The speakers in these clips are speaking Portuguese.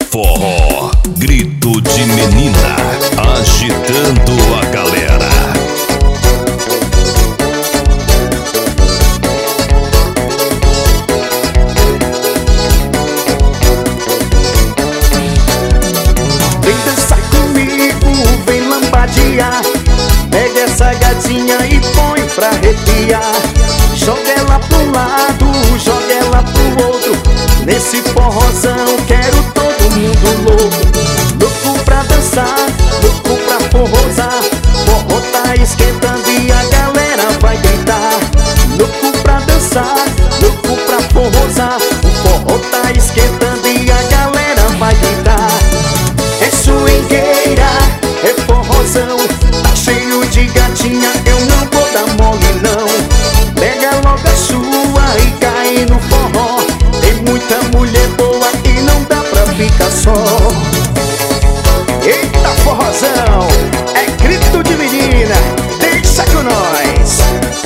forró, grito de menina, agitando a galera. Vem dançar comigo, vem lambadear. Pega essa gatinha e põe pra arrepiar. Joga ela pra um lado, joga ela pro outro. Nesse forrozão quero todo mundo louco. Louco pra dançar, louco pra forrozar. Forró tá esquentando e a galera vai deitar. Louco pra dançar, louco pra forrozar. O forró tá esquentando e a galera vai deitar. É swingueira, é forrozão. Tá cheio de gatinha, eu não vou dar mole não. Pega logo a sua e cai no forró. Tem muita mulher boa e não dá pra ficar só. Eita forrozão, é grito de menina, deixa com nós.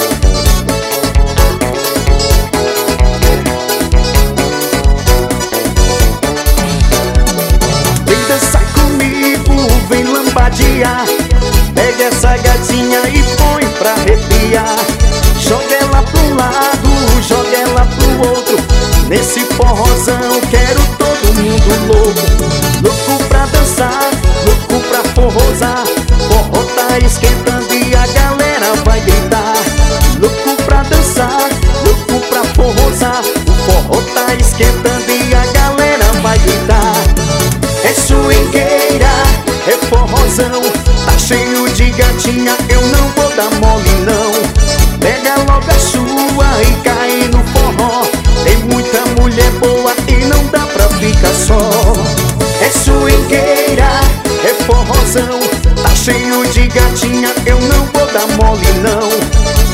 Vem dançar comigo, vem lambadear. Pega essa gatinha e põe pra arrepiar. Joga ela pra um lado, joga ela pro outro. Nesse forrozão quero todo mundo louco. Louco pra dançar, louco pra forrozar. Forró tá esquentando e a galera vai deitar. Louco pra dançar, louco pra forrozar. O forró tá esquentando e a galera vai deitar. É swingueira, é forrozão. Tá cheio de gatinha, eu não vou dar mole não. Pega logo a sua e cai no forró. Tem muita mulher boa e não dá pra ficar só. É swingueira, é forrozão. Tá cheio de gatinha, eu não vou dar mole não.